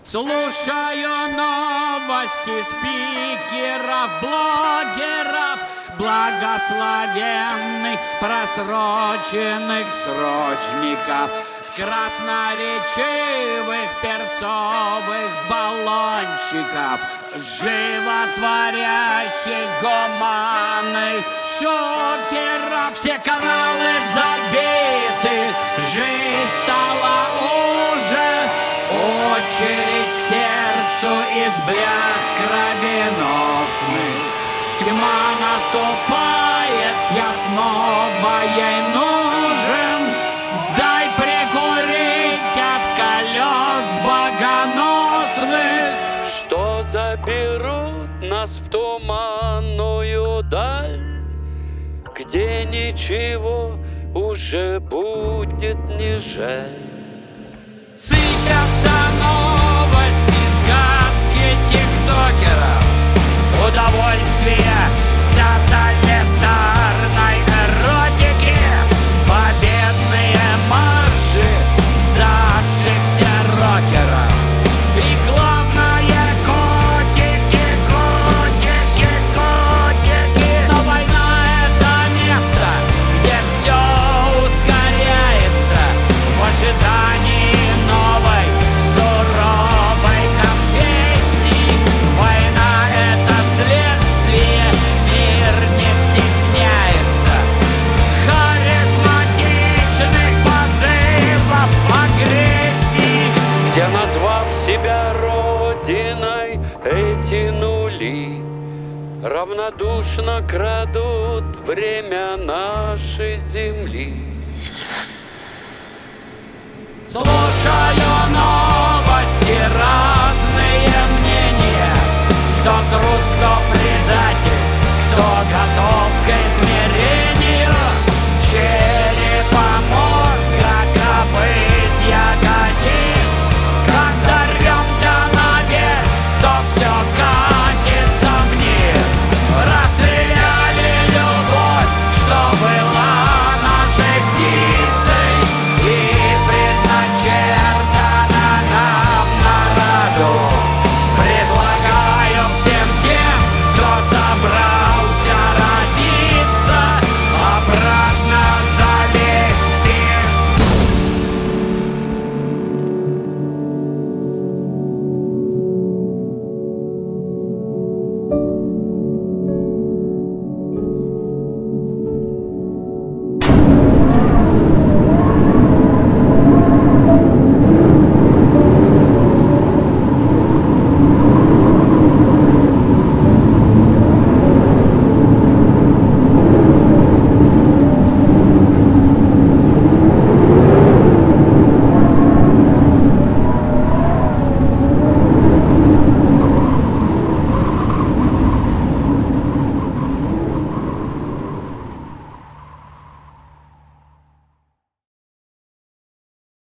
Слушаю новости спикеров, блогеров, благословенных, просроченных срочников, красноречивых перцовых баллончиков, животворящих гуманных шокеров. Все каналы забиты, жизнь стала уже очередь к сердцу из блях кровеносных. Тьма наступает, я снова ей нужен. Дай прикурить от колес богоносных, что заберут нас в туманную даль, где ничего уже будет не жаль. Сыпятся новости, сказки тиктокеров, удовольствие тоталитарной эротики, победные марши сдавшихся рокеров. И главное, котики, котики, котики. Но война — это место, где все ускоряется в ожидании новой суровой конфессии. Война — это следствие, мир не стесняется харизматичных позывов агрессии. Я, назвав себя родиной, эти нули равнодушно крадут время нашей земли. Слушаю новости разные, мне